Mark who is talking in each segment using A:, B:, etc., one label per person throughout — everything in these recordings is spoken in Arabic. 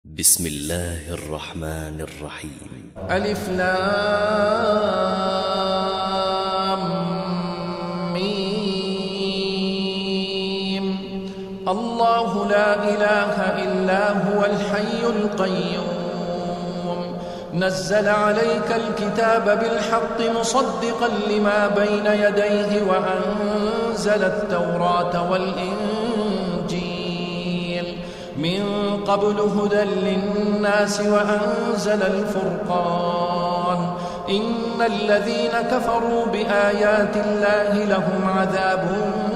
A: بسم الله الرحمن الرحيم.
B: ألف لام ميم. الله لا إله إلا هو الحي القيوم نزل عليك الكتاب بالحق مصدقا لما بين يديه وأنزل التوراة والإنجيل من قبل هدى للناس وأنزل الفرقان إن الذين كفروا بآيات الله لهم عذاب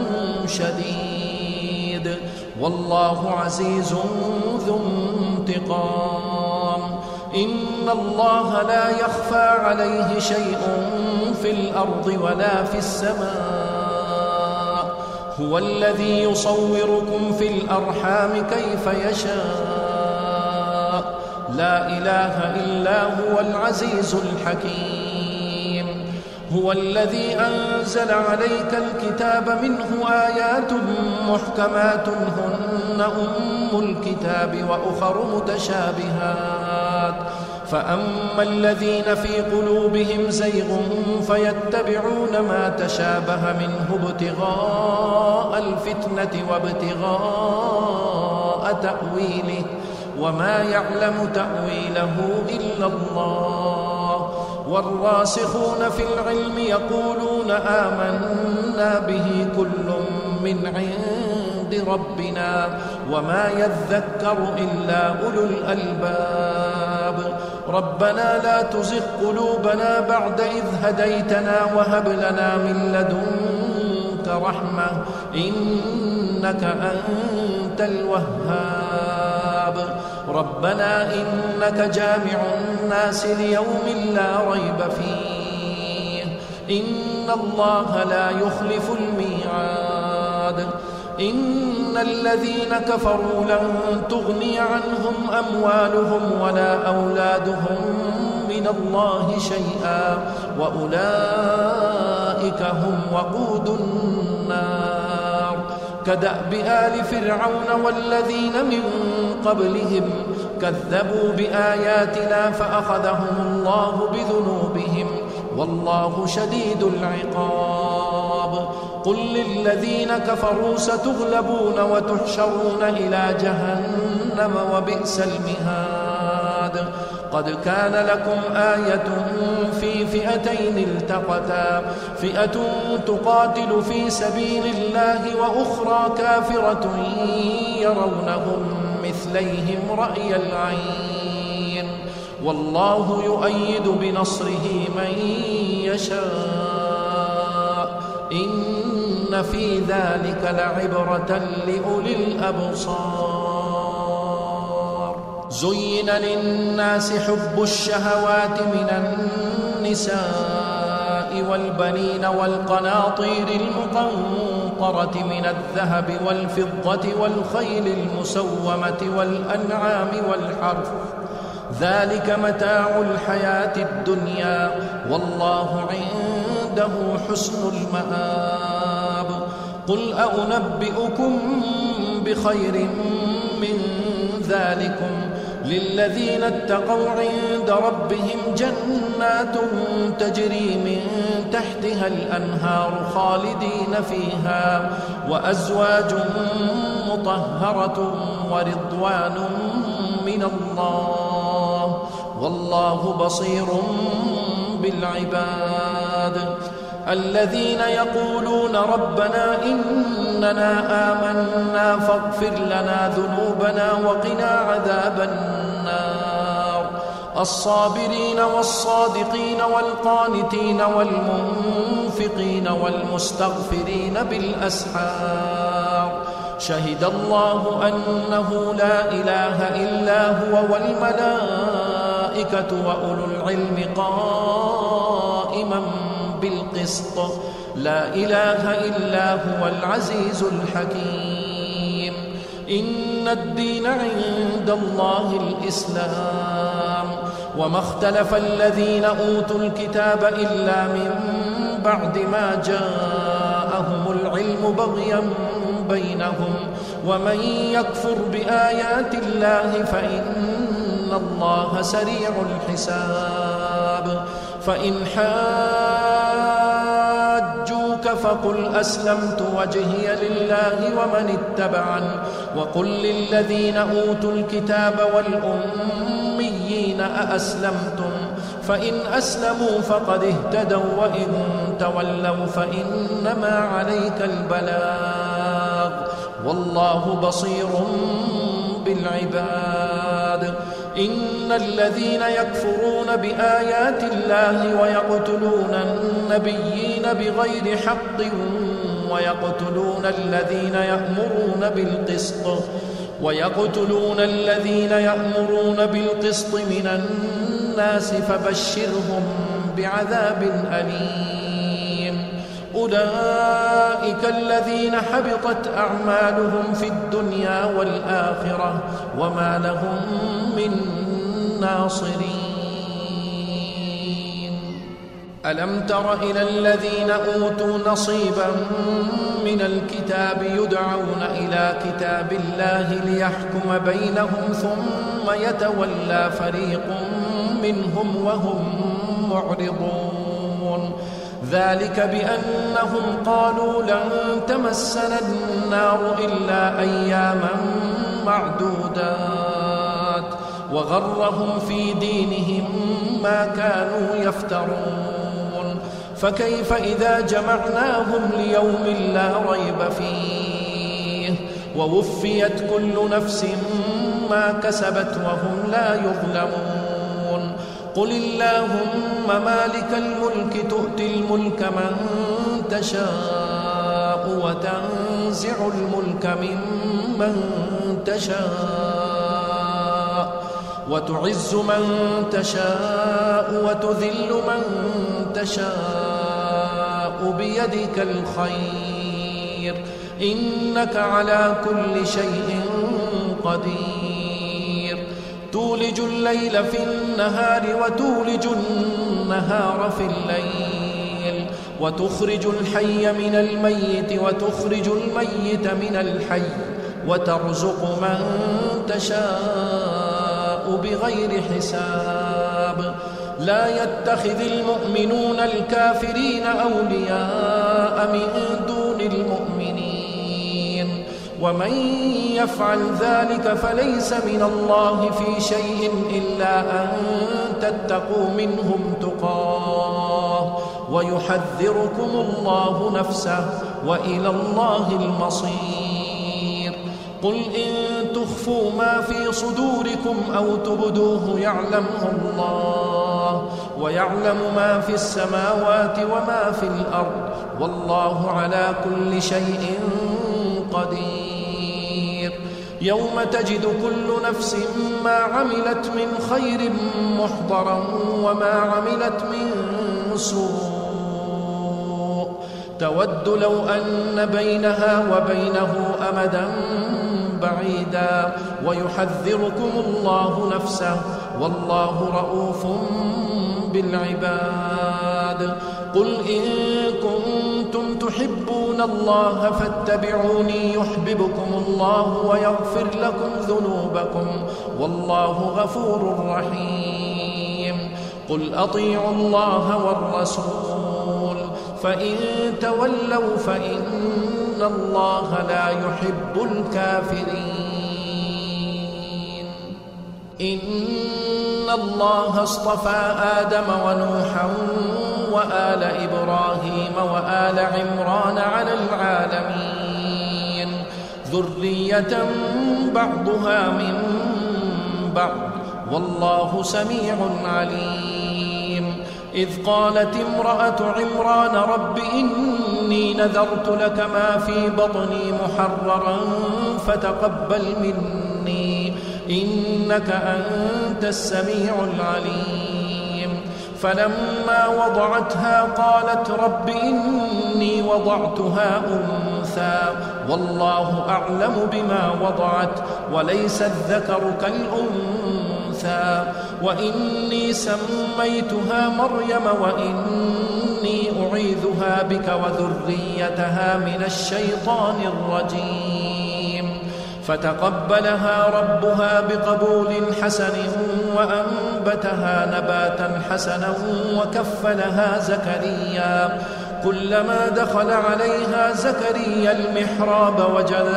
B: شديد والله عزيز ذو انتقام. إن الله لا يخفى عليه شيء في الأرض ولا في السماء هو الذي يصوركم في الأرحام كيف يشاء لا إله إلا هو العزيز الحكيم. هو الذي أنزل عليك الكتاب منه آيات محكمات هن أم الكتاب وأخر متشابهات فأما الذين في قلوبهم زيغ فيتبعون ما تشابه منه ابتغاء الفتنة وابتغاء تأويله وما يعلم تأويله إلا الله والراسخون في العلم يقولون آمنا به كل من عند ربنا وما يذكر إلا أولو الألباب. ربنا لا تزغ قلوبنا بعد إذ هديتنا وهب لنا من لدنك رحمة إنك أنت الوهاب. ربنا إنك جامع الناس ليوم لا ريب فيه إن الله لا يخلف الميعاد. إن الذين كفروا لن تغني عنهم أموالهم ولا أولادهم من الله شيئا وأولئك هم وقود النار. كدأب آل فرعون والذين من قبلهم كذبوا بآياتنا فأخذهم الله بذنوبهم والله شديد العقاب. قل للذين كفروا ستغلبون وتحشرون إلى جهنم وبئس المهاد. قد كان لكم آية في فئتين التقتا فئة تقاتل في سبيل الله وأخرى كافرة يرونهم مثليهم رأي العين والله يؤيد بنصره من يشاء إن في ذلك لعبرة لأولي الأبصار. زين للناس حب الشهوات من النساء والبنين والقناطير المقنطرة من الذهب والفضة والخيل المسومة والأنعام والحرث ذلك متاع الحياة الدنيا والله عنده حسن المآب. قل أنبئكم بخير من ذلكم للذين اتقوا عند ربهم جنات تجري من تحتها الأنهار خالدين فيها وأزواج مطهرة ورضوان من الله والله بصير بالعباد. الذين يقولون ربنا إننا آمنا فاغفر لنا ذنوبنا وقنا عذاب النار. الصابرين والصادقين والقانتين والمنفقين والمستغفرين بالأسحار. شهد الله أنه لا إله إلا هو والملائكة وأولو العلم قائما بالقسط لا إله إلا هو العزيز الحكيم. إن الدين عند الله الإسلام وما اختلف الذين أوتوا الكتاب إلا من بعد ما جاءهم العلم بغيا بينهم ومن يكفر بآيات الله فإن الله سريع الحساب فإن حاجوك فقل أسلمت وجهي لله ومن اتبعن وقل للذين أوتوا الكتاب والأميين أأسلمتم فإن أسلموا فقد اهتدوا وإن تولوا فإنما عليك البلاغ والله بصير بالعباد إن الذين يكفرون بآيات الله ويقتلون النبيين بغير حق ويقتلون الذين يأمرون بالقسط من الناس فبشرهم بعذاب أليم أولئك الذين حبطت أعمالهم في الدنيا والآخرة وما لهم من ناصرين ألم تر إلى الذين أوتوا نصيبا من الكتاب يدعون إلى كتاب الله ليحكم بينهم ثم يتولى فريق منهم وهم معرضون ذلك بأنهم قالوا لن تمسنا النار إلا أياما معدودات وغرهم في دينهم ما كانوا يفترون فكيف إذا جمعناهم ليوم لا ريب فيه ووفيت كل نفس ما كسبت وهم لا يظلمون قل اللهم مالك الملك تؤتي الملك من تشاء وتنزع الملك ممن تشاء وتعز من تشاء وتذل من تشاء بيدك الخير إنك على كل شيء قدير تولج الليل في النهار وتولج النهار في الليل وتخرج الحي من الميت وتخرج الميت من الحي وترزق من تشاء بغير حساب لا يتخذ المؤمنون الكافرين أولياء من دون المؤمنين ومن يفعل ذلك فليس من الله في شيء إلا أن تتقوا منهم تقاه ويحذركم الله نفسه وإلى الله المصير قل إن تخفوا ما في صدوركم أو تبدوه يعلمه الله ويعلم ما في السماوات وما في الأرض والله على كل شيء قدير يوم تجد كل نفس ما عملت من خير محضرا وما عملت من سوء تود لو أن بينها وبينه أمدا بعيدا ويحذركم الله نفسه والله رؤوف بالعباد قل إن كنتم تحبون الله فاتبعوني يحببكم الله ويغفر لكم ذنوبكم والله غفور رحيم قل أطيعوا الله والرسول فإن تولوا فإن الله لا يحب الكافرين إن الله اصطفى آدم ونوحا وآل إبراهيم وآل عمران على العالمين ذرية بعضها من بعض والله سميع عليم إذ قالت امرأة عمران رب إني نذرت لك ما في بطني محررا فتقبل مني إنك أنت السميع العليم فلما وضعتها قالت رب إني وضعتها أنثى والله أعلم بما وضعت وليس الذكر كالأنثى أنثى وإني سميتها مريم وإني أعيذها بك وذريتها من الشيطان الرجيم. فتقبلها ربها بقبول حسن وأنبتها نباتا حسنا وكفلها زكريا. كلما دخل عليها زكريا المحراب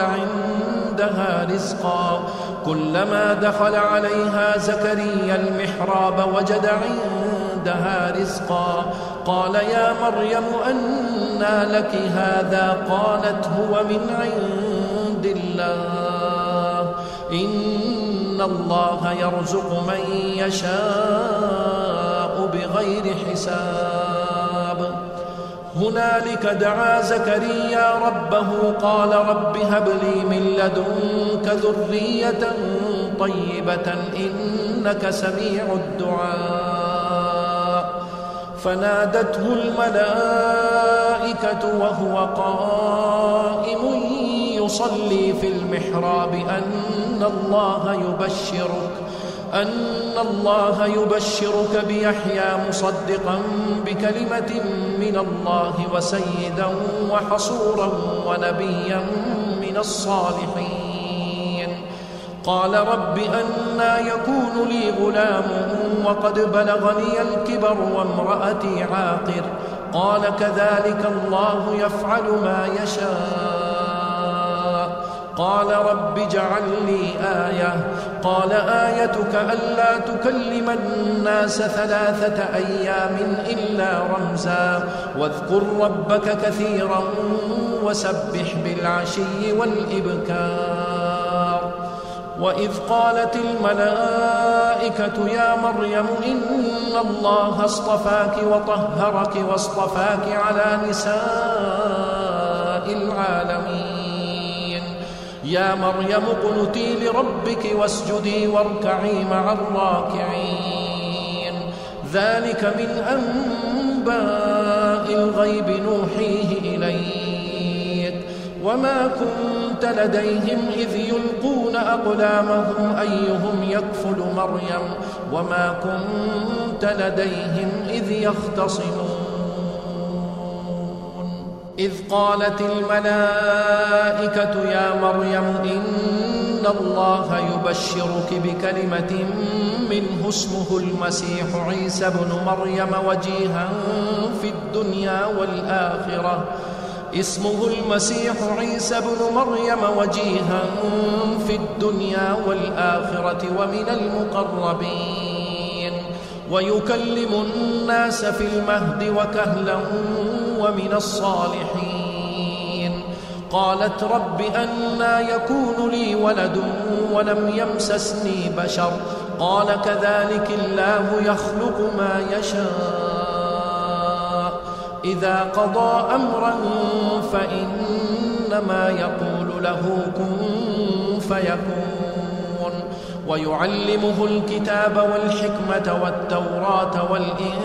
B: وجد عندها رزقا قال يا مريم أنى لك هذا؟ قالت هو من عند الله إن الله يرزق من يشاء بغير حساب. هنالك دعا زكريا ربه قال رب هب لي من لدنك ذرية طيبة إنك سميع الدعاء. فنادته الملائكة وهو قائم يصلي في المحراب أن الله يبشرك بيحيى مصدقا بكلمة من الله وسيدا وحصورا ونبيا من الصالحين. قال رب أنى يكون لي غلام وقد بلغني الكبر وامرأتي عاقر؟ قال كذلك الله يفعل ما يشاء. قال رب اجعل لي آية. قال آيتك ألا تكلم الناس 3 أيام إلا رمزا واذكر ربك كثيرا وسبح بالعشي والإبكار. وإذ قالت الملائكة يا مريم إن الله اصطفاك وطهرك واصطفاك على نساء العالمين. يا مريم اقنتي لربك واسجدي واركعي مع الراكعين. ذلك من أنباء الغيب نوحيه إليك وما كنت لديهم إذ يلقون أقلامهم أيهم يكفل مريم وما كنت لديهم إذ يختصمون. إذ قالت الملائكة يا مريم إن الله يبشرك بكلمة منه اسمه المسيح عيسى بن مريم وجيها في الدنيا والآخرة. اسمه المسيح عيسى بن مريم وجيها في الدنيا والآخرة ومن المقربين ويكلم الناس في المهد وكهلا ومن الصالحين. قالت رب أنى يكون لي ولد ولم يمسسني بشر؟ قال كذلك الله يخلق ما يشاء. إذا قضى أمرا فإنما يقول له كن فيكون. ويعلمه الكتاب والحكمة والتوراة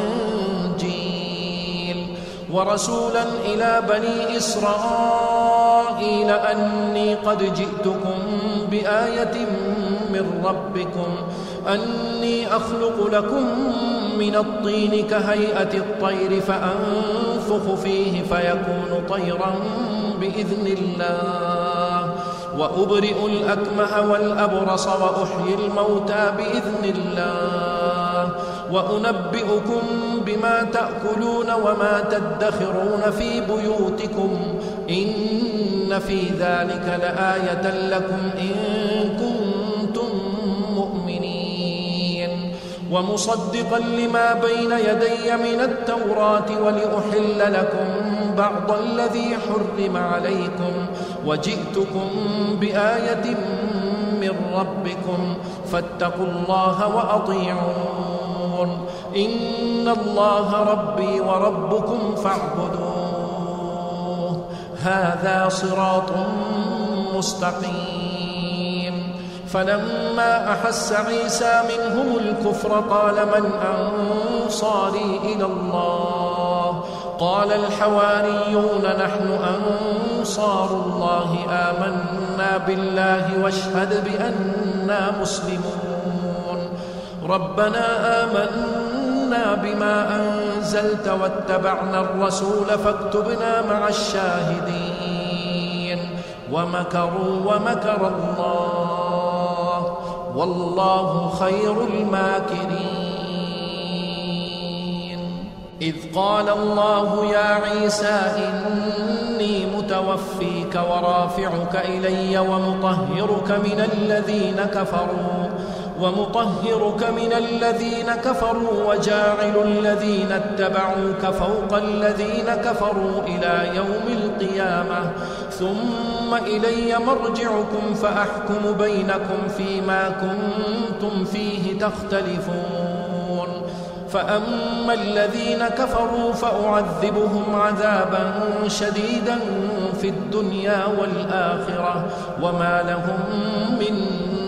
B: والإنجيل ورسولا إلى بني إسرائيل أني قد جئتكم بآية من ربكم أني أخلق لكم من الطين كهيئة الطير فأنفخ فيه فيكون طيرا بإذن الله وأبرئ الأكمه والأبرص وأحيي الموتى بإذن الله وأنبئكم بما تأكلون وما تدخرون في بيوتكم إن في ذلك لآية لكم إن كنتم مؤمنين ومصدقا لما بين يدي من التوراة ولأحل لكم بعض الذي حرم عليكم وجئتكم بآية من ربكم فاتقوا الله وأطيعون إن الله ربي وربكم فاعبدوه هذا صراط مستقيم. فلما أحس عيسى منهم الكفر قال من أنصاري إلى الله؟ قال الحواريون نحن أنصار الله آمنا بالله واشهد بأننا مسلمون. ربنا آمنا بما أنزلت واتبعنا الرسول فاكتبنا مع الشاهدين ومكروا ومكر الله والله خير الماكرين. إذ قال الله يا عيسى إني متوفيك ورافعك إلي ومطهرك من الذين كفروا وجاعل الذين اتبعوك فوق الذين كفروا إلى يوم القيامة ثم إلي مرجعكم فأحكم بينكم فيما كنتم فيه تختلفون. فأما الذين كفروا فأعذبهم عذابا شديدا في الدنيا والآخرة وما لهم من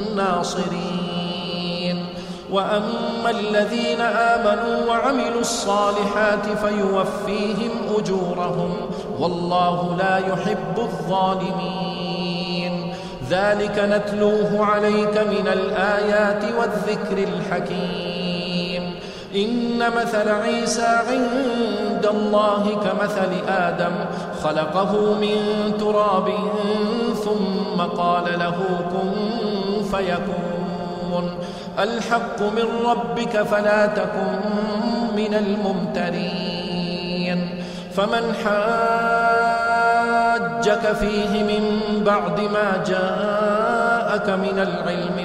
B: ناصرين. وأما الذين آمنوا وعملوا الصالحات فيوفيهم أجورهم والله لا يحب الظالمين. ذلك نتلوه عليك من الآيات والذكر الحكيم. إن مثل عيسى عند الله كمثل آدم خلقه من تراب ثم قال له كن فيكون. الحق من ربك فلا تكن من الممترين. فمن حاجك فيه من بعد ما جاءك من العلم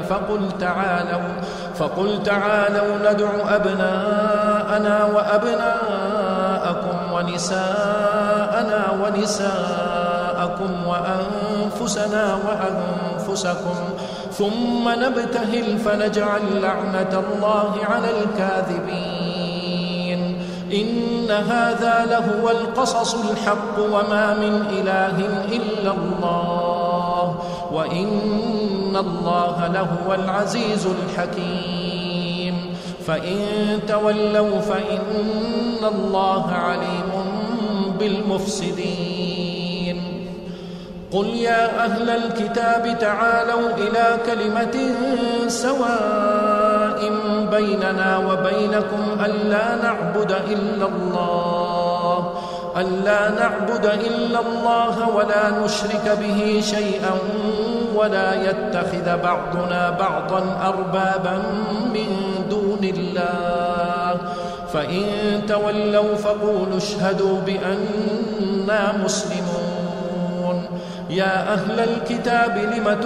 B: فقل تعالوا ندع أبناءنا وأبناءكم ونساءنا ونساءكم وأنفسنا وأنفسكم ثم نبتهل فنجعل لعنة الله على الكاذبين. إن هذا لهو القصص الحق وما من إله إلا الله وإن الله لهو العزيز الحكيم. فإن تولوا فإن الله عليم بالمفسدين. قل يا أهل الكتاب تعالوا إلى كلمة سواء بيننا وبينكم ألا نعبد إلا الله ولا نشرك به شيئا ولا يتخذ بعضنا بعضا أربابا من دون الله. فإن تولوا فقولوا اشهدوا بأننا مسلمون. يا أهل الكتاب لم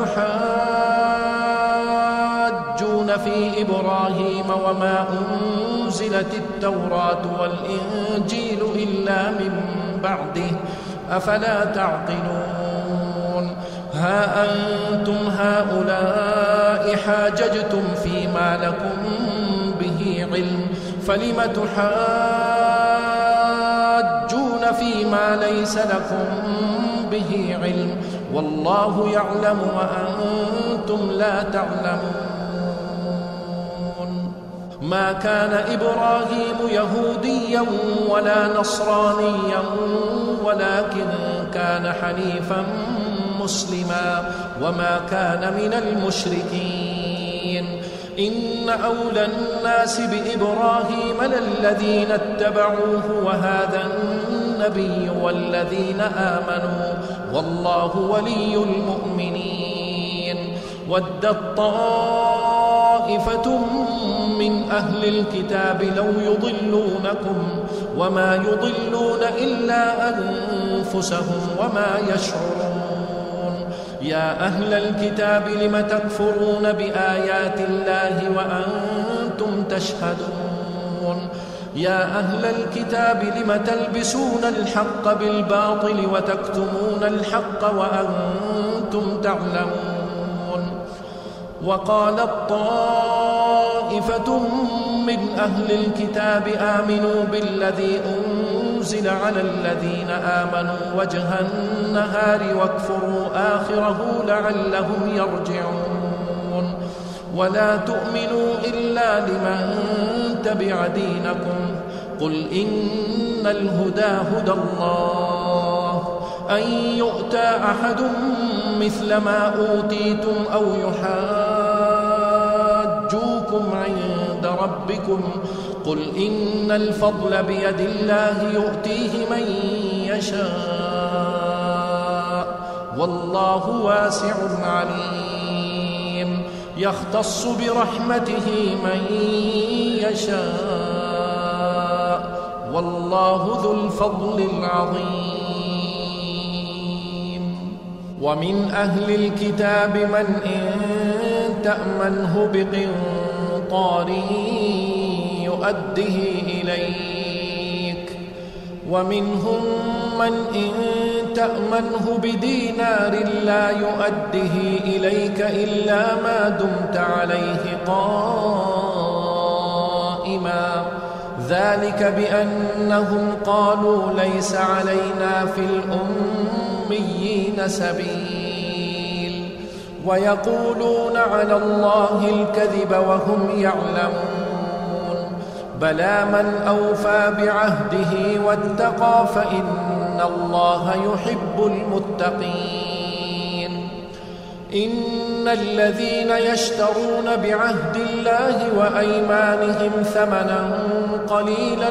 B: تحاجون في إبراهيم وما أنزلت التوراة والإنجيل إلا من بعده أفلا تعقلون. ها أنتم هؤلاء حاججتم فيما لكم به علم فلم تحاجون فيما ليس لكم به علم والله يعلم وأنتم لا تعلمون. ما كان إبراهيم يهوديا ولا نصرانيا ولكن كان حنيفا مسلما وما كان من المشركين. إن أولى الناس بإبراهيم للذين اتبعوه وهذا النبي والذين آمنوا والله ولي المؤمنين. ودت طائفة من أهل الكتاب لو يضلونكم وما يضلون إلا أنفسهم وما يشعرون. يا أهل الكتاب لم تكفرون بآيات الله وأنتم تشهدون. يا أهل الكتاب لم تلبسون الحق بالباطل وتكتمون الحق وأنتم تعلمون. وقالت طائفة من أهل الكتاب آمنوا بالذي أنزل على الذين آمنوا وجه النهار واكفروا آخره لعلهم يرجعون. ولا تؤمنوا إلا لمن تبع دينكم. قل إن الهدى هدى الله أن يؤتى أحد مثل ما أوتيتم أو يحاجوكم يرجوكم عند ربكم قل إن الفضل بيد الله يؤتيه من يشاء والله واسع عليم يختص برحمته من يشاء والله ذو الفضل العظيم ومن أهل الكتاب من إن تأمنه بقنطار يؤده إليك ومنهم من إن تأمنه بدينار لا يؤده إليك إلا ما دمت عليه قائما ذلك بأنهم قالوا ليس علينا في الأميين سبيل ويقولون على الله الكذب وهم يعلمون بلى من أوفى بعهده واتقى فإن الله يحب المتقين إن الذين يشترون بعهد الله وأيمانهم ثمنا قليلا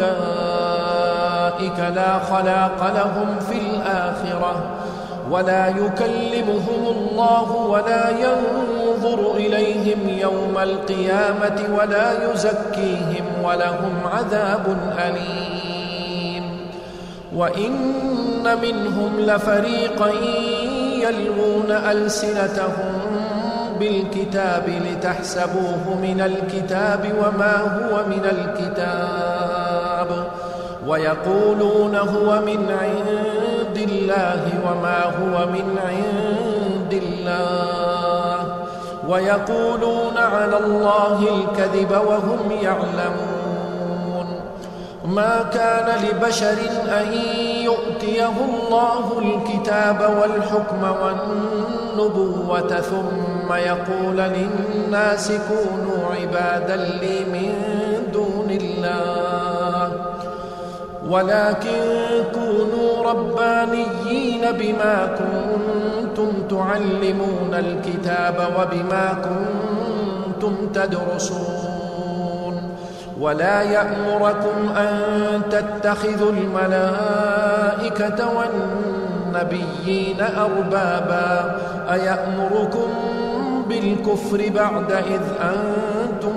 B: أولئك لا خلاق لهم في الآخرة ولا يكلمهم الله ولا ينظر إليهم يوم القيامة ولا يزكيهم ولهم عذاب أليم وإن منهم لفريقا يلوون ألسنتهم بالكتاب لتحسبوه من الكتاب وما هو من الكتاب ويقولون هو من عند الله وما هو من عند الله ويقولون على الله الكذب وهم يعلمون ما كان لبشر أن يؤتيه الله الكتاب والحكم والنبوة ثم يقول للناس كونوا عبادا لي من دون الله ولكن كونوا ربانيين بما كنتم تعلمون الكتاب وبما كنتم تدرسون ولا يأمركم أن تتخذوا الملائكة والنبيين أربابا أيأمركم بالكفر بعد إذ أنتم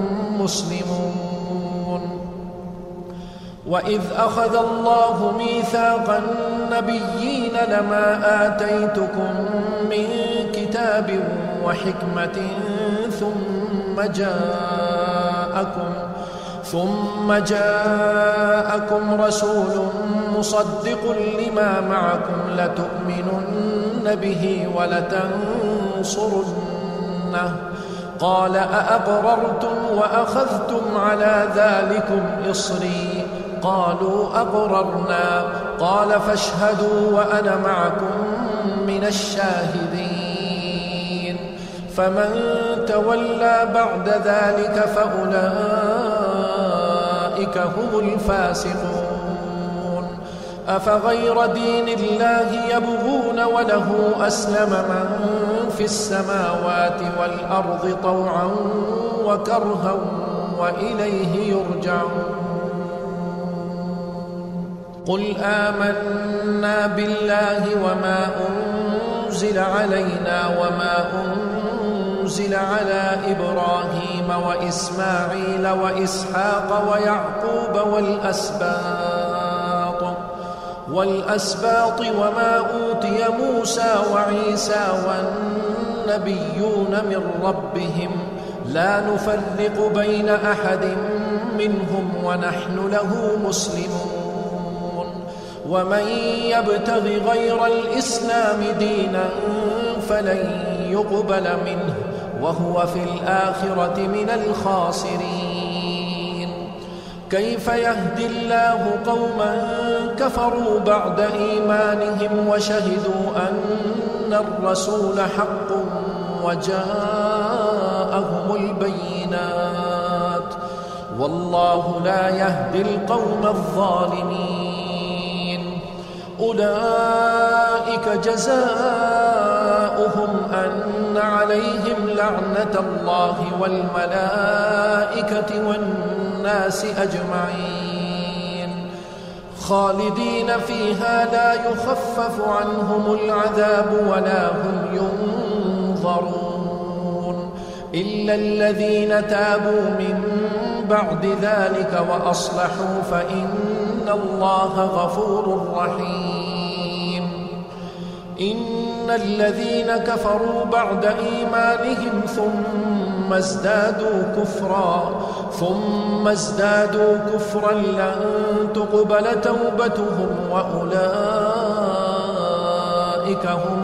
B: مسلمون وإذ أخذ الله ميثاق النبيين لما آتيتكم من كتاب وحكمة ثم جاءكم رسول مصدق لما معكم لتؤمنن به ولتنصرنه قال أأقررتم وأخذتم على ذلكم إصري قالوا أقررنا قال فاشهدوا وأنا معكم من الشاهدين فمن تولى بعد ذلك فأولئك هم الفاسقون أفغير دين الله يبغون وله أسلم من في السماوات والأرض طوعا وكرها وإليه يرجعون قل آمنا بالله وما أنزل علينا وما أنزل على إبراهيم وإسماعيل وإسحاق ويعقوب والأسباط وما أوتي موسى وعيسى والنبيون من ربهم لا نفرق بين أحد منهم ونحن له مسلمون ومن يبتغ غير الإسلام دينا فلن يقبل منه وهو في الآخرة من الخاسرين كيف يهدي الله قوما كفروا بعد إيمانهم وشهدوا أن الرسول حق وجاءهم البينات والله لا يهدي القوم الظالمين أولئك جزاؤهم أن عليهم لعنة لعنة الله والملائكة والناس أجمعين خالدين فيها لا يخفف عنهم العذاب ولا هم ينظرون إلا الذين تابوا من بعد ذلك وأصلحوا فإن الله غفور رحيم إن الذين كفروا بعد إيمانهم ثم ازدادوا كفرا لن تقبل توبتهم وأولئك هم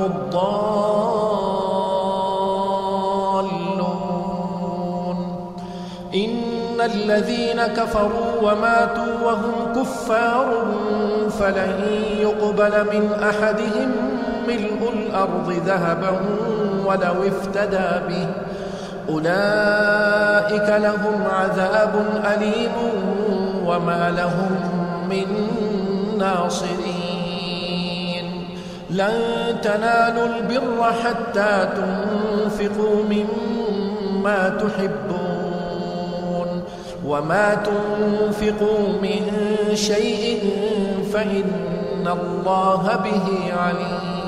B: الضالون إن الذين كفروا وماتوا وهم كفار فلن يقبل من أحدهم ملء الأرض ذهبا ولو افتدى به أولئك لهم عذاب أليم وما لهم من ناصرين لن تنالوا البر حتى تنفقوا مما تحبون وما تنفقوا من شيء فإن الله به عليم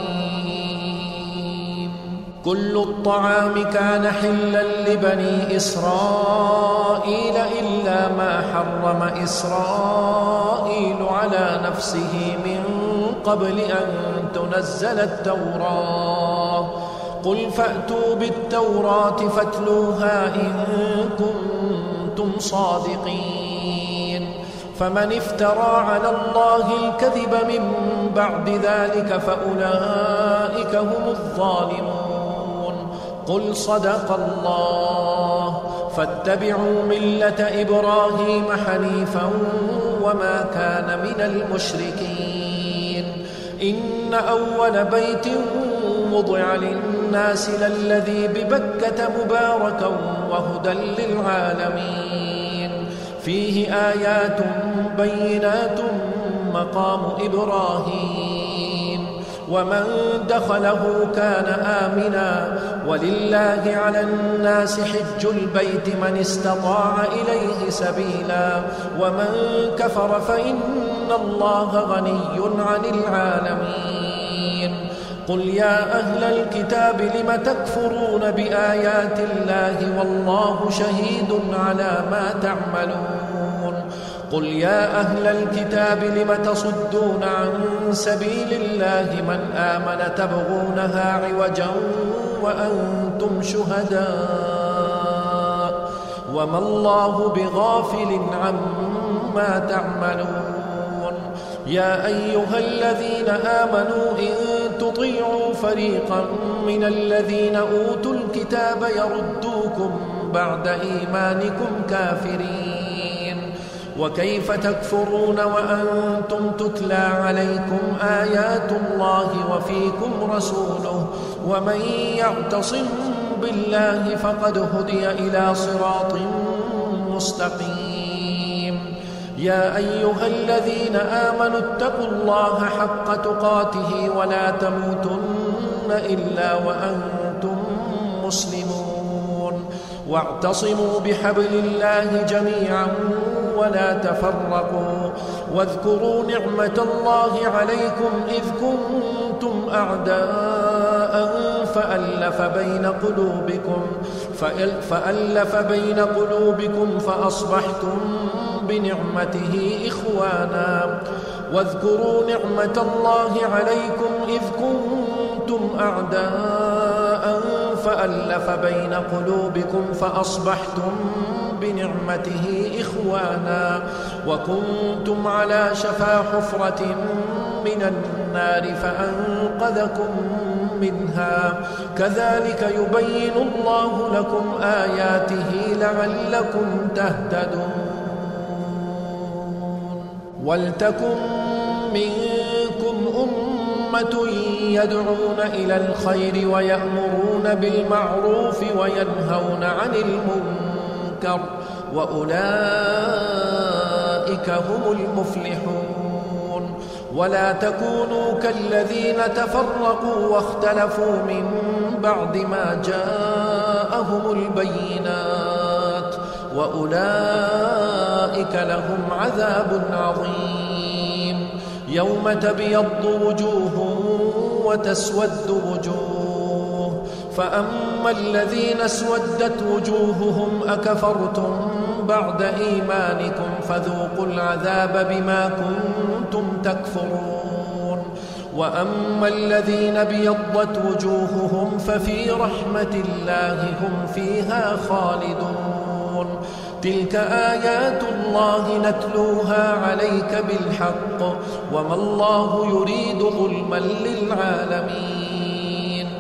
B: كل الطعام كان حلا لبني إسرائيل إلا ما حرم إسرائيل على نفسه من قبل أن تنزل التوراة قل فأتوا بالتوراة فاتلوها إن كنتم صادقين فمن افترى على الله الكذب من بعد ذلك فأولئك هم الظالمون قل صدق الله فاتبعوا ملة إبراهيم حنيفا وما كان من المشركين إن أول بيت وضع للناس للذي ببكة مباركا وهدى للعالمين فيه آيات بينات مقام إبراهيم ومن دخله كان آمنا ولله على الناس حج البيت من استطاع إليه سبيلا ومن كفر فإن الله غني عن العالمين قل يا أهل الكتاب لم تكفرون بآيات الله والله شهيد على ما تعملون قل يا أهل الكتاب لم تصدون عن سبيل الله من آمن تبغونها عوجا وأنتم شهداء وما الله بغافل عما تعملون يا أيها الذين آمنوا إن تطيعوا فريقا من الذين أوتوا الكتاب يردوكم بعد إيمانكم كافرين وكيف تكفرون وأنتم تتلى عليكم آيات الله وفيكم رسوله ومن يعتصم بالله فقد هدي إلى صراط مستقيم يا أيها الذين آمنوا اتقوا الله حق تقاته ولا تموتن إلا وأنتم مسلمون واعتصموا بحبل الله جميعا ولا تفرقوا واذكروا نعمة الله عليكم إذ كنتم أعداء فألف بين قلوبكم فأصبحتم بنعمته إخوانا واذكروا نعمة الله عليكم إذ كنتم أعداء فألف بين قلوبكم فأصبحتم بنعمته إخوانا وكنتم على شفا حفرة من النار فأنقذكم منها كذلك يبين الله لكم آياته لعلكم تهتدون ولتكن منكم أمة يدعون إلى الخير ويأمرون بالمعروف وينهون عن المنكر وأولئك هم المفلحون ولا تكونوا كالذين تفرقوا واختلفوا من بعد ما جاءهم البينات وأولئك لهم عذاب عظيم. يوم تبيض وجوه وتسود وجوه، فأما الذين اسودت وجوههم أكفرتم بعد إيمانكم فذوقوا العذاب بما كنتم تكفرون. وأما الذين ابيضت وجوههم ففي رحمة الله هم فيها خالدون. تلك آيات الله نتلوها عليك بالحق وما الله يريد ظلما للعالمين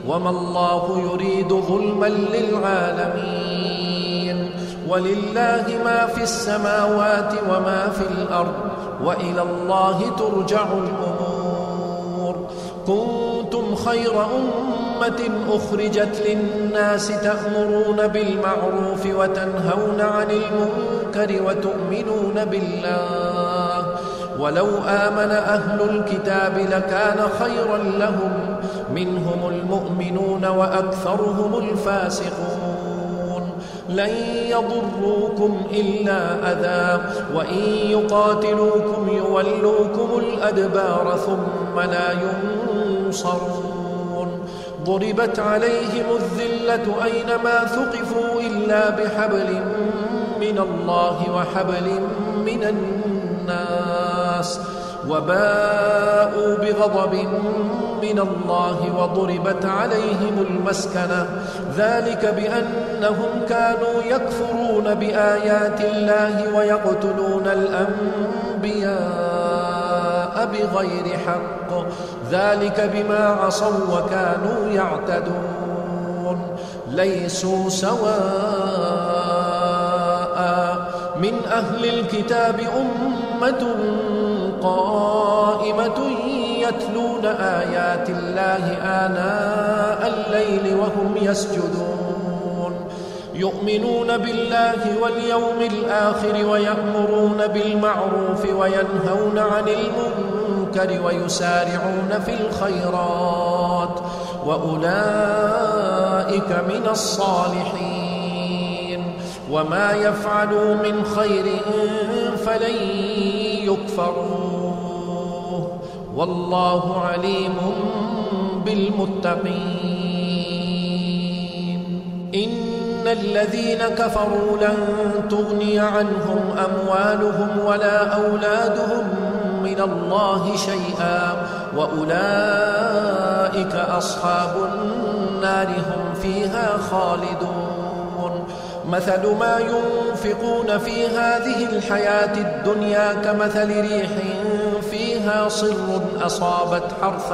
B: ولله ما في السماوات وما في الأرض وإلى الله ترجع الأمور. كنتم خير أمة أخرجت للناس تأمرون بالمعروف وتنهون عن المنكر وتؤمنون بالله، ولو آمن أهل الكتاب لكان خيرا لهم منهم المؤمنون وأكثرهم الفاسقون. لن يضروكم إلا أذى وإن يقاتلوكم يولوكم الأدبار ثم لا ينصرون. ضربت عليهم الذلة أينما ثقفوا إلا بحبل من الله وحبل من الناس وباءوا بغضب من الله وضربت عليهم المسكنة، ذلك بأنهم كانوا يكفرون بآيات الله ويقتلون الأنبياء بغير حق، ذلك بما عصوا وكانوا يعتدون. ليسوا سواء من أهل الكتاب أمة قائمة يتلون آيات الله آناء الليل وهم يسجدون، يؤمنون بالله واليوم الآخر ويأمرون بالمعروف وينهون عن المنكر ويسارعون في الخيرات وأولئك من الصالحين. وما يفعلوا من خير فلن يكفروه والله عليم بالمتقين. إن الذين كفروا لن تغني عنهم أموالهم ولا أولادهم من الله شيئا وأولئك أصحاب النار هم فيها خالدون. مثل ما ينفقون في هذه الحياة الدنيا كمثل ريح فيها صر أصابت حرث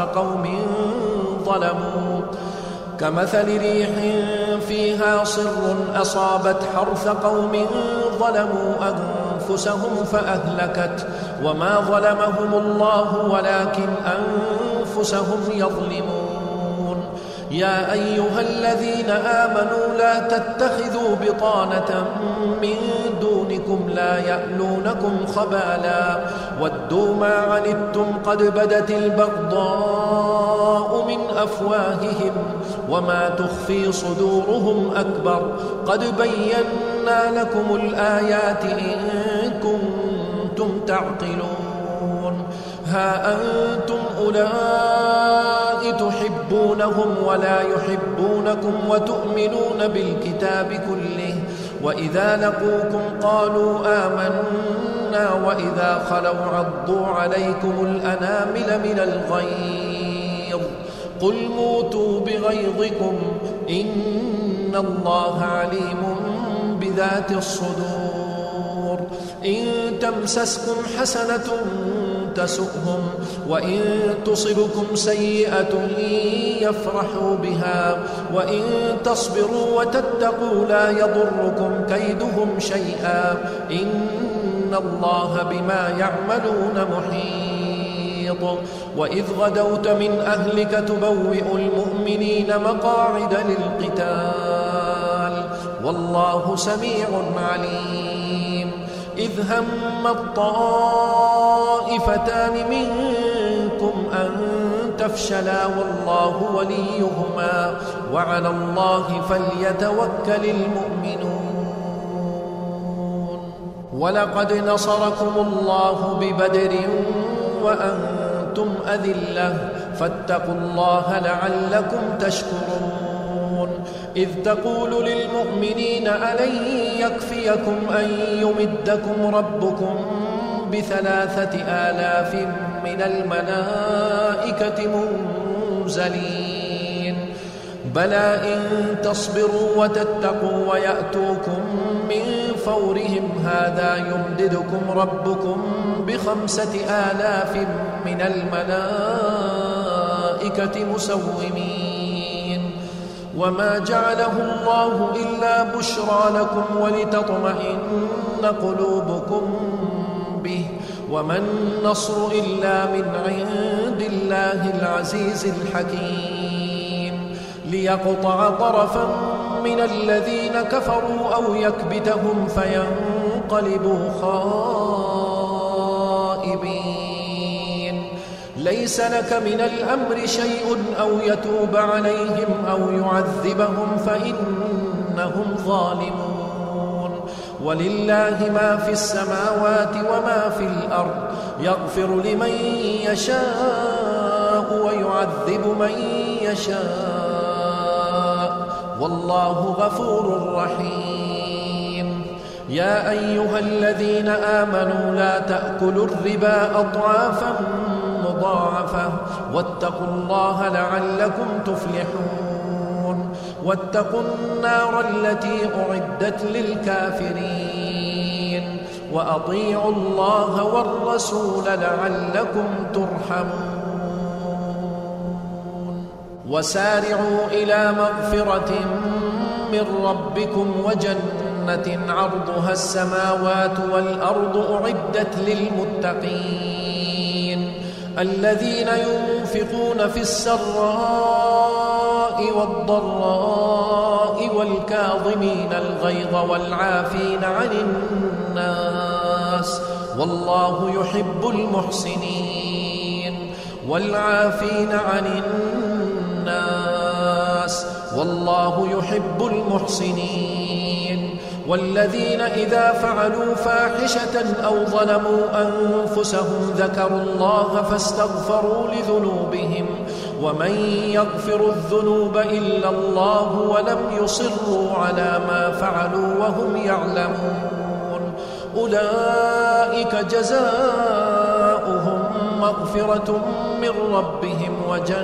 B: قوم ظلموا أنفسهم فأهلكت وما ظلمهم الله ولكن أنفسهم يظلمون. يا أيها الذين آمنوا لا تتخذوا بطانة من دونكم لا يألونكم خبالا ودوا ما عنتم قد بدت البغضاء من أفواههم وما تخفي صدورهم أكبر قد بينا لكم الآيات إن كنتم تعقلون. ها أنتم أولئك تحبونهم ولا يحبونكم وتؤمنون بالكتاب كله وإذا لقوكم قالوا آمنا وإذا خلوا عضوا عليكم الأنامل من الغيظ قل موتوا بغيظكم إن الله عليم بذات الصدور. إن تمسسكم حسنة تسؤهم وإن تصبكم سيئة يفرحوا بها وإن تصبروا وتتقوا لا يضركم كيدهم شيئا إن الله بما يعملون محيط. وإذ غدوت من أهلك تبوئ المؤمنين مقاعد للقتال والله سميع عليم. إذ هم الطائفتان منكم أن تفشلا والله وليهما وعلى الله فليتوكل المؤمنون. ولقد نصركم الله ببدر وأنتم أذلة فاتقوا الله لعلكم تشكرون. إذ تقول للمؤمنين ألن يكفيكم أن يمدكم ربكم ب3,000 من الملائكة منزلين بلى إن تصبروا وتتقوا ويأتوكم من فورهم هذا يمددكم ربكم ب5,000 من الملائكة مسومين. وما جعله الله إلا بشرى لكم ولتطمئن قلوبكم به وما النصر إلا من عند الله العزيز الحكيم ليقطع طرفا من الذين كفروا أو يكبتهم فينقلبوا خائبين. ليس لك من الأمر شيء أو يتوب عليهم أو يعذبهم فإنهم ظالمون. ولله ما في السماوات وما في الأرض يغفر لمن يشاء ويعذب من يشاء والله غفور رحيم. يا أيها الذين آمنوا لا تأكلوا الربا أضعافا مضاعفة واتقوا الله لعلكم تفلحون. واتقوا النار التي أعدت للكافرين وأطيعوا الله والرسول لعلكم ترحمون. وسارعوا إلى مغفرة من ربكم وجنة عرضها السماوات والأرض أعدت للمتقين الذين ينفقون في السراء والضراء والكاظمين الغيظ والعافين عن الناس والله يحب المحسنين. والعافين عن الناس والله يحب المحسنين. والذين إذا فعلوا فاحشة أو ظلموا أنفسهم ذكروا الله فاستغفروا لذنوبهم ومن يغفر الذنوب إلا الله ولم يصروا على ما فعلوا وهم يعلمون أولئك جزاؤهم مغفرة من ربهم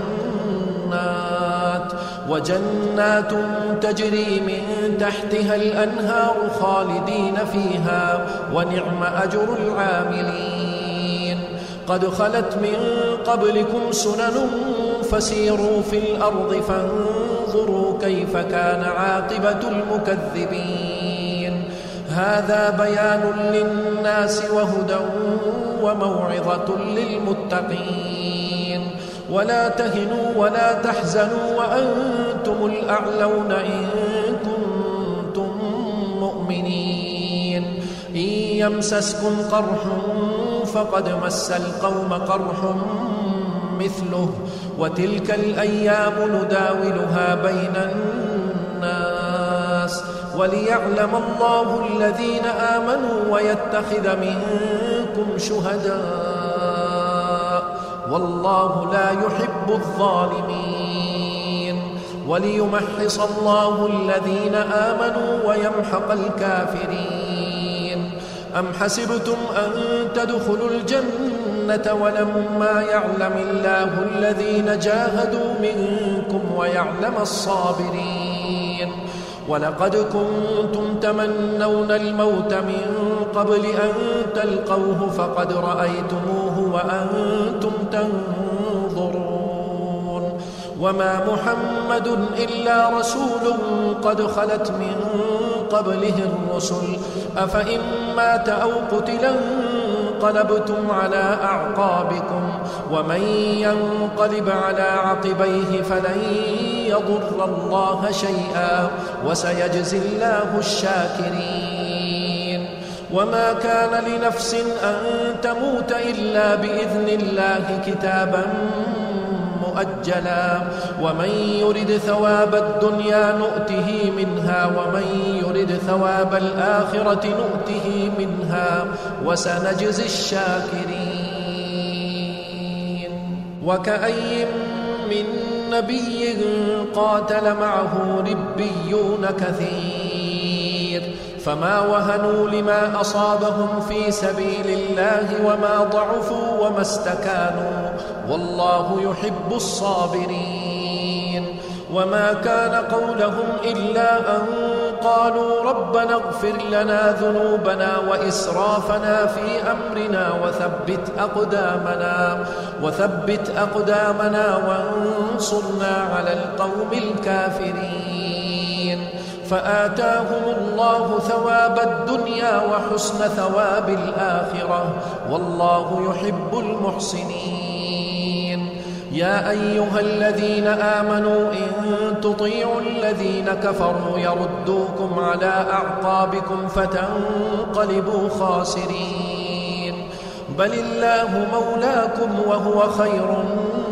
B: وجنات تجري من تحتها الأنهار خالدين فيها ونعم أجر العاملين. قد خلت من قبلكم سنن فسيروا في الأرض فانظروا كيف كان عاقبة المكذبين. هذا بيان للناس وهدى وموعظة للمتقين. ولا تهنوا ولا تحزنوا وأنتم الأعلون إن كنتم مؤمنين. إن يمسسكم قرح فقد مس القوم قرح مثله وتلك الأيام نداولها بين الناس وليعلم الله الذين آمنوا ويتخذ منكم شهداء والله لا يحب الظالمين. وليمحص الله الذين آمنوا ويمحق الكافرين. أم حسبتم أن تدخلوا الجنة ولما يعلم الله الذين جاهدوا منكم ويعلم الصابرين. ولقد كنتم تمنون الموت من قبل أن تلقوه فقد رأيتموه وأنتم تنظرون. وما محمد إلا رسول قد خلت من قبله الرسل أفإن مات أو قتلا انقلبتم على أعقابكم ومن ينقلب على عقبيه فلن يضر الله شيئا وسيجزي الله الشاكرين. وما كان لنفس أن تموت إلا بإذن الله كتابا مؤجلا ومن يرد ثواب الدنيا نؤته منها ومن يرد ثواب الآخرة نؤته منها وسنجزي الشاكرين. وكأي من نبي قاتل معه ربيون كثير فما وهنوا لما أصابهم في سبيل الله وما ضعفوا وما استكانوا والله يحب الصابرين. وما كان قولهم إلا أن قالوا ربنا اغفر لنا ذنوبنا وإسرافنا في أمرنا وثبت أقدامنا وانصرنا على القوم الكافرين. فآتاهم الله ثواب الدنيا وحسن ثواب الآخرة والله يحب المحسنين. يا أيها الذين آمنوا إن تطيعوا الذين كفروا يردوكم على أعقابكم فتنقلبوا خاسرين بل الله مولاكم وهو خير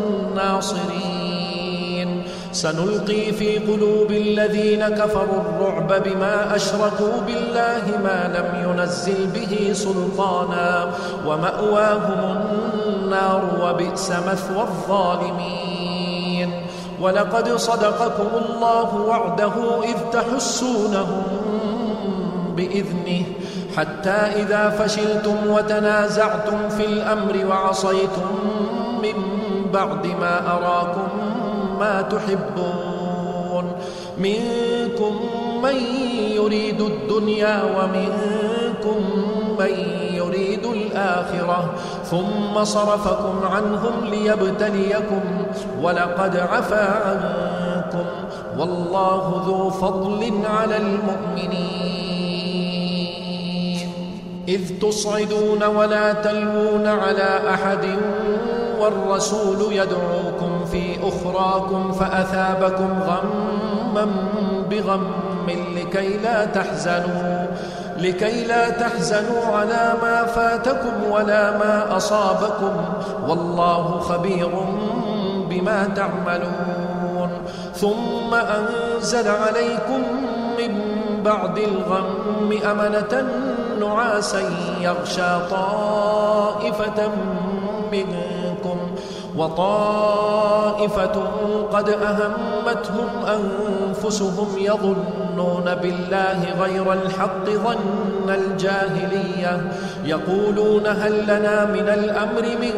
B: الناصرين. سنلقي في قلوب الذين كفروا الرعب بما أشركوا بالله ما لم ينزل به سلطانا ومأواهم النار وبئس مثوى الظالمين. ولقد صدقكم الله وعده إذ تحسونهم بإذنه حتى إذا فشلتم وتنازعتم في الأمر وعصيتم من بعد ما أراكم ما تحبون منكم من يريد الدنيا ومنكم من يريد الآخرة ثم صرفكم عنهم ليبتليكم ولقد عفا عنكم والله ذو فضل على المؤمنين. إذ تصعدون ولا تلوون على أحد والرسول يدعوكم في أخراكم فأثابكم غما بغم لكي لا تحزنوا على ما فاتكم ولا ما أصابكم والله خبير بما تعملون. ثم أنزل عليكم من بعد الغم أمنة نعاسا يغشى طائفة منكم وطائفة قد أهمتهم أنفسهم يظنون بالله غير الحق ظن الجاهلية يقولون هل لنا من الأمر من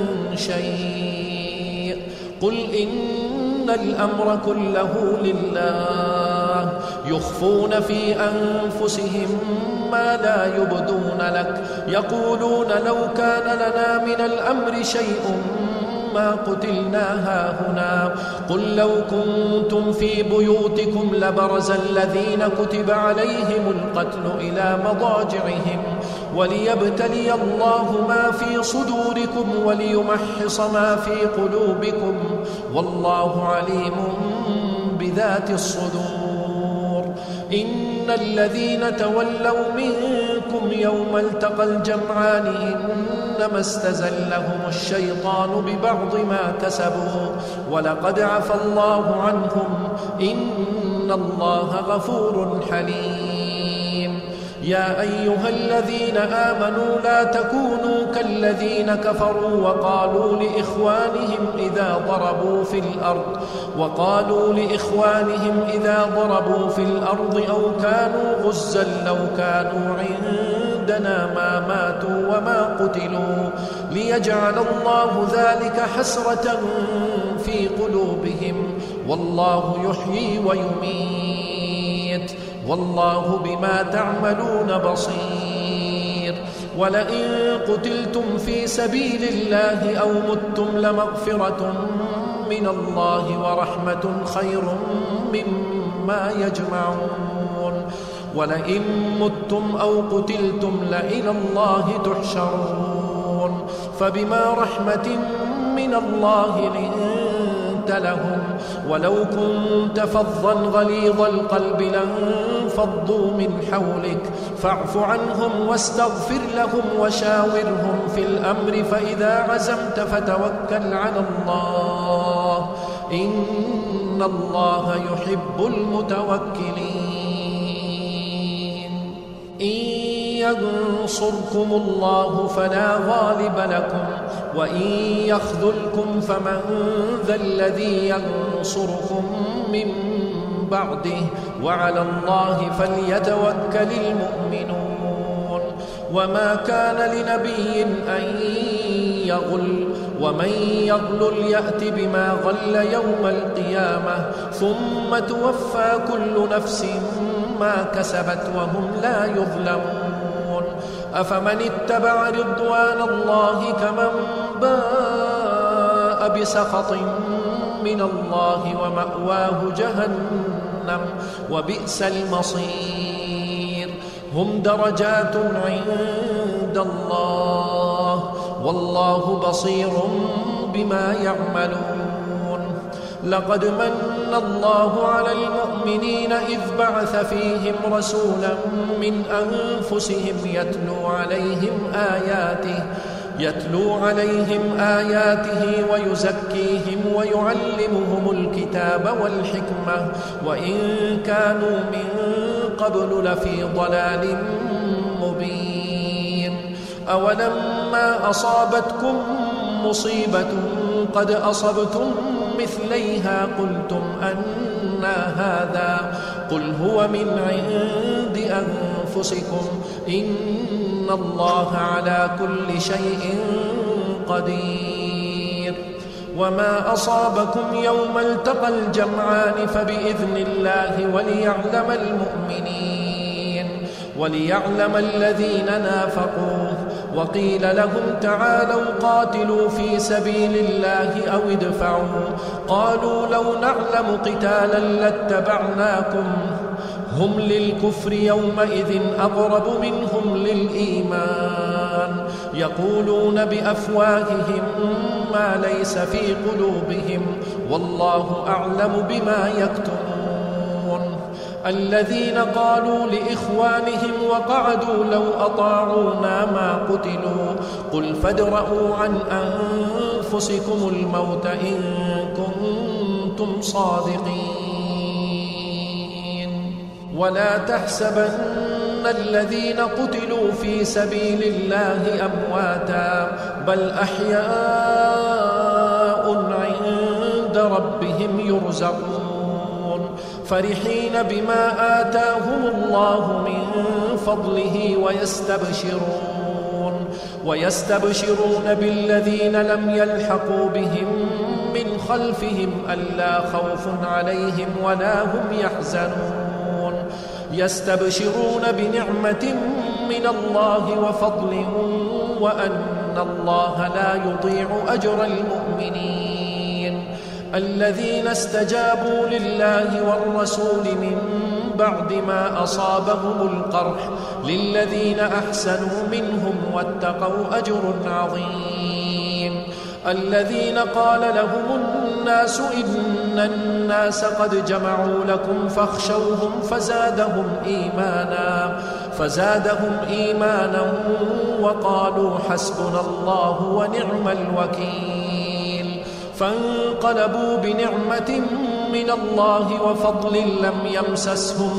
B: شيء قل إن الأمر كله لله يخفون في أنفسهم ما لا يبدون لك يقولون لو كان لنا من الأمر شيء ما قتلنا هاهنا قل لو كنتم في بيوتكم لبرز الذين كتب عليهم القتل إلى مضاجعهم وليبتلي الله ما في صدوركم وليمحص ما في قلوبكم والله عليم بذات الصدور. إن الذين تولوا منكم يوم التقى الجمعان إنما استزلهم الشيطان ببعض ما كسبوا ولقد عفى الله عنهم إن الله غفور حليم. يا أيها الذين آمنوا لا تكونوا كالذين كفروا وقالوا لإخوانهم إذا ضربوا في الأرض أو كانوا غزا لو كانوا عندنا ما ماتوا وما قتلوا ليجعل الله ذلك حسرة في قلوبهم والله يحيي ويميت والله بما تعملون بصير. ولئن قتلتم في سبيل الله أو متم لمغفرة من الله ورحمة خير مما يجمعون. ولئن متم أو قتلتم لإلى الله تحشرون. فبما رحمة من الله لنت قلت لهم. ولو كنت فظا غليظ القلب لانفضوا من حولك فاعف عنهم واستغفر لهم وشاورهم في الأمر فإذا عزمت فتوكل على الله إن الله يحب المتوكلين. إن ينصركم الله فلا غالب لكم وإن يخذلكم فمن ذا الذي ينصركم من بعده وعلى الله فليتوكل المؤمنون. وما كان لنبي أن يغل ومن يغلل يأت بما غل يوم القيامة ثم توفى كل نفس ما كسبت وهم لا يظلمون. أفمن اتبع رضوان الله كمن باء بسخط من الله ومأواه جهنم وبئس المصير. هم درجات عند الله والله بصير بما يعملون. لقد من الله على المؤمنين إذ بعث فيهم رسولا من أنفسهم يتلو عليهم آياته ويزكيهم ويعلمهم الكتاب والحكمة وإن كانوا من قبل لفي ضلال مبين. أولما أصابتكم مصيبة قد أصبتم مثليها قلتم أنى هذا قل هو من عند أنفسكم إن الله على كل شيء قدير. وما أصابكم يوم التقى الجمعان فبإذن الله وليعلم الذين نافقوا. وقيل لهم تعالوا قاتلوا في سبيل الله أو ادفعوا قالوا لو نعلم قتالا لاتبعناكم هم للكفر يومئذ أقرب منهم للإيمان يقولون بأفواههم ما ليس في قلوبهم والله أعلم بما يكتمون. الذين قالوا لإخوانهم وقعدوا لو أطاعونا ما قتلوا قل فادرءوا عن أنفسكم الموت إن كنتم صادقين. ولا تحسبن الذين قتلوا في سبيل الله أمواتا بل أحياء عند ربهم يرزقون فرحين بما آتاهم الله من فضله ويستبشرون بالذين لم يلحقوا بهم من خلفهم ألا خوف عليهم ولا هم يحزنون. يستبشرون بنعمة من الله وفضل وأن الله لا يضيع أجر المؤمنين. الذين استجابوا لله والرسول من بعد ما أصابهم القرح للذين أحسنوا منهم واتقوا أجر عظيم. الذين قال لهم الناس إن الناس قد جمعوا لكم فاخشوهم فزادهم إيمانا وقالوا حسبنا الله ونعم الوكيل. فانقلبوا بنعمة من الله وفضل لم يمسسهم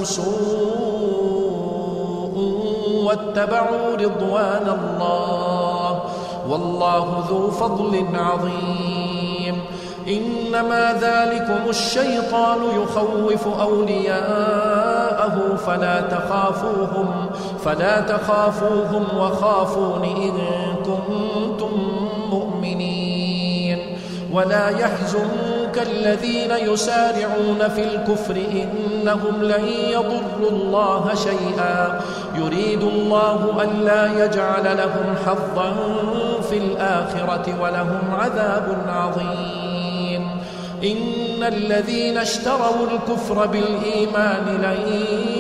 B: سوء واتبعوا رضوان الله والله ذو فضل عظيم. إنما ذلكم الشيطان يخوف أولياءه فلا تخافوهم وخافون إن كنتم مؤمنين. ولا يحزنك الذين يسارعون في الكفر إنهم لن يضروا الله شيئا يريد الله ألا يجعل لهم حظا في الآخرة ولهم عذاب عظيم. إن الذين اشتروا الكفر بالإيمان لن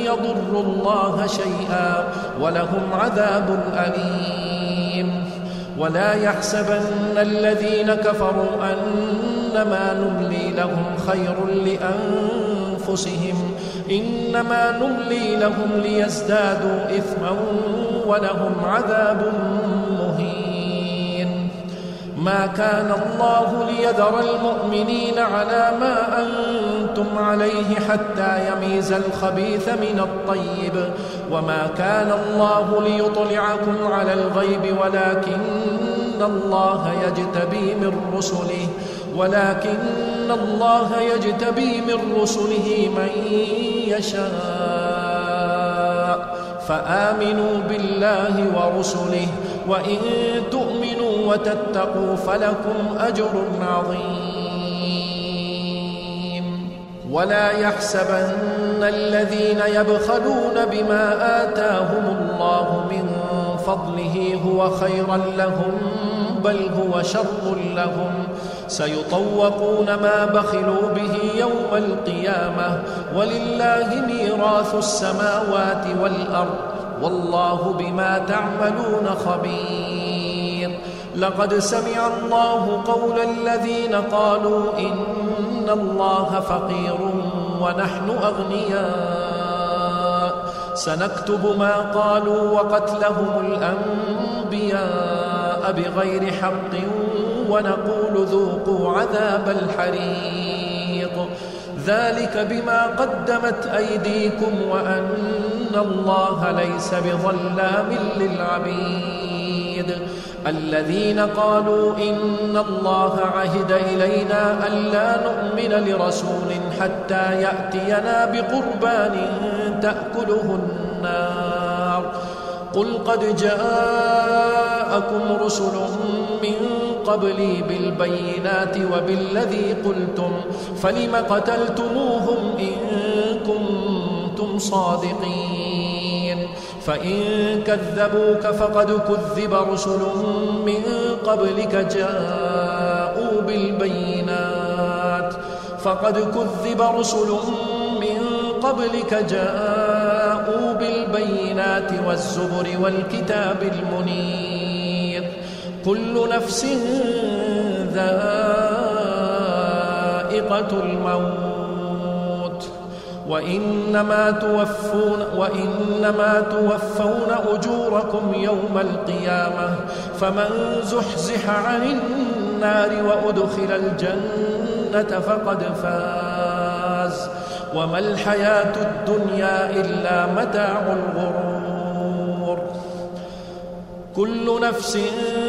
B: يضروا الله شيئا ولهم عذاب أليم. ولا يحسبن الذين كفروا أنما نملي لهم خير لأنفسهم إنما نملي لهم ليزدادوا إثما ولهم عذاب مهين. ما كان الله ليذر المؤمنين على ما أنتم عليه حتى يميز الخبيث من الطيب وما كان الله ليطلعكم على الغيب ولكن الله يجتبي من رسله من يشاء فآمنوا بالله ورسله وإن تؤمنوا وتتقوا فلكم أجر عظيم. ولا يحسبن الذين يبخلون بما آتاهم الله من فضله هو خيرا لهم بل هو شر لهم سيطوقون ما بخلوا به يوم القيامة ولله ميراث السماوات والأرض والله بما تعملون خبير. لقد سمع الله قول الذين قالوا إن الله فقير ونحن أغنياء سنكتب ما قالوا وقتلهم الأنبياء بغير حق ونقول ذوقوا عذاب الحريق ذلك بما قدمت أيديكم وأن الله ليس بظلام للعبيد. الذين قالوا إن الله عهد إلينا ألا نؤمن لرسول حتى يأتينا بقربان تأكله النار قل قد جاءكم رسل من قبلي بالبينات وبالذي قلتم فلم قتلتموهم إن كنتم صادقين. فإن كذبوك فقد كذب رسل من قبلك جاءوا بالبينات والزبر والكتاب المنير. كل نفس ذائقة الموت وإنما توفون أجوركم يوم القيامة فمن زحزح عن النار وأدخل الجنة فقد فاز وما الحياة الدنيا إلا متاع الغرور. كل نفس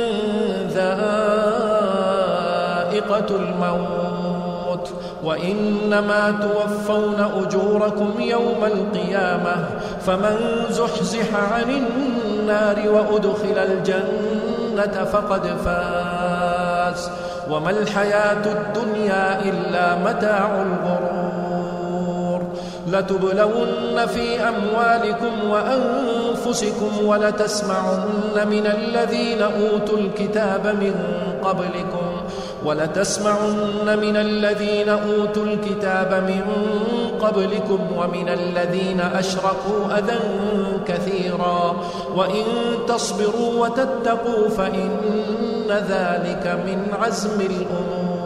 B: ذائقة الموت وإنما توفون أجوركم يوم القيامة فمن زحزح عن النار وأدخل الجنة فقد فاز وما الحياة الدنيا إلا متاع الغرور. لتبلون في أموالكم وأنفسكم ولتسمعن من الذين أوتوا الكتاب من قبلكم ومن الذين أشركوا أذى كثيرا وإن تصبروا وتتقوا فإن ذلك من عزم الأمور.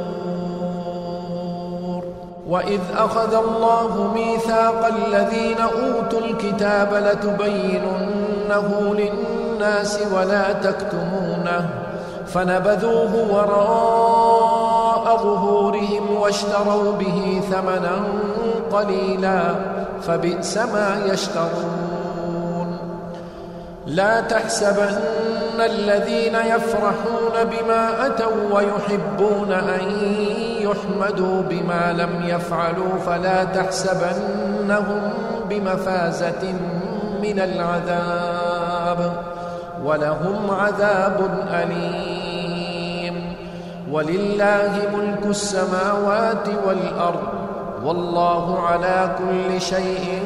B: وإذ أخذ الله ميثاق الذين أوتوا الكتاب لتبيننه للناس ولا تكتمونه فنبذوه وراء ظهورهم واشتروا به ثمنا قليلا فبئس ما يشترون. لا تحسبن الذين يفرحون بما أتوا ويحبون أن يحمدوا بما لم يفعلوا فلا تحسبنهم بمفازة من العذاب ولهم عذاب أليم. ولله ملك السماوات والأرض والله على كل شيء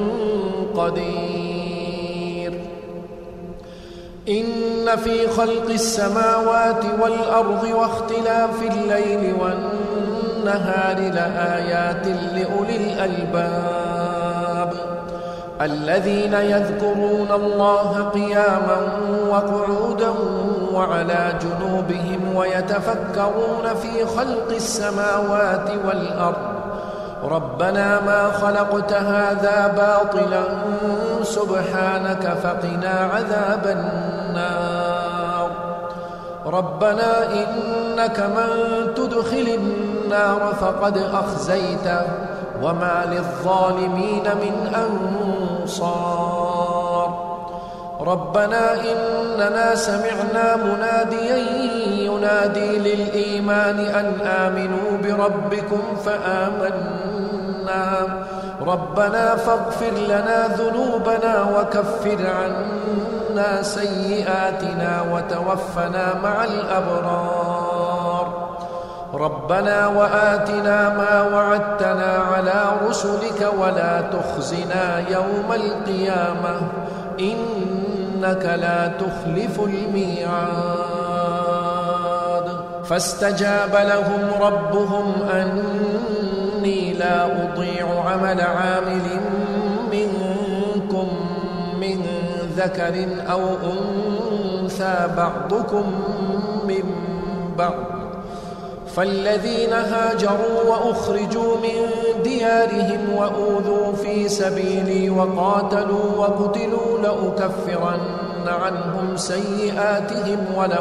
B: قدير. إن في خلق السماوات والأرض واختلاف الليل والنهار لآيات لأولي الألباب الذين يذكرون الله قياما وقعودا وعلى جنوبهم ويتفكرون في خلق السماوات والأرض ربنا ما خلقت هذا باطلا سبحانك فقنا عذاب النار ربنا إنك من تدخل النار فقد أخزيته وما للظالمين من أنصار ربنا إننا سمعنا مناديا ينادي للإيمان أن آمنوا بربكم فآمنا ربنا فاغفر لنا ذنوبنا وكفر عنا سيئاتنا وتوفنا مع الأبرار ربنا وآتنا ما وعدتنا على رسلك ولا تخزنا يوم القيامة إنك لا تخلف الميعاد فاستجاب لهم ربهم أني لا أضيع عمل عامل منكم من ذكر أو أنثى بعضكم من بعض فالذين هاجروا وأخرجوا من ديارهم وأوذوا في سبيلي وقاتلوا وقتلوا لأكفرن عنهم سيئاتهم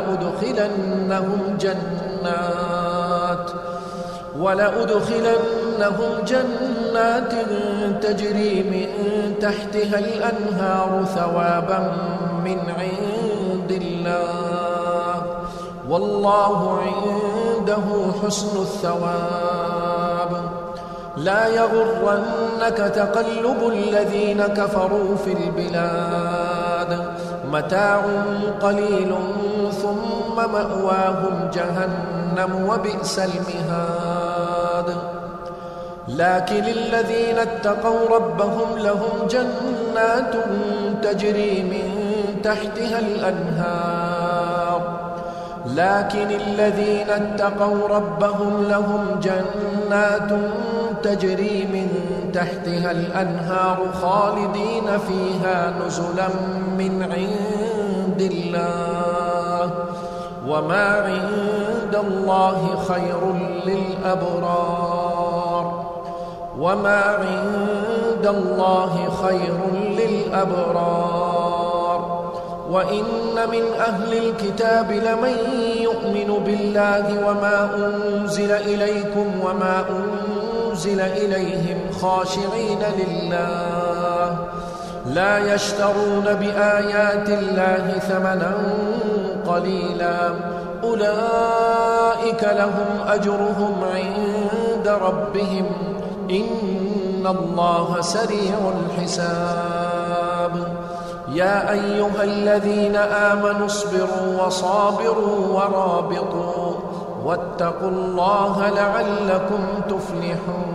B: ولأدخلنهم جنات تجري من تحتها الأنهار ثوابا من عند الله والله عنده حسن الثواب لا يغرنك تقلب الذين كفروا في البلاد متاع قليل ثم مأواهم جهنم وبئس المهاد لكن الذين اتقوا ربهم لهم جنات تجري من تحتها الأنهار خالدين فيها نزلا من عند الله وما عند الله خير للأبرار وإن من أهل الكتاب لمن يؤمن بالله وما أنزل إليكم وما أنزل إليهم خاشعين لله لا يشترون بآيات الله ثمنا قليلا أولئك لهم أجرهم عند ربهم إن الله سريع الحساب يا أيها الذين آمنوا اصبروا وصابروا ورابطوا واتقوا الله لعلكم تفلحون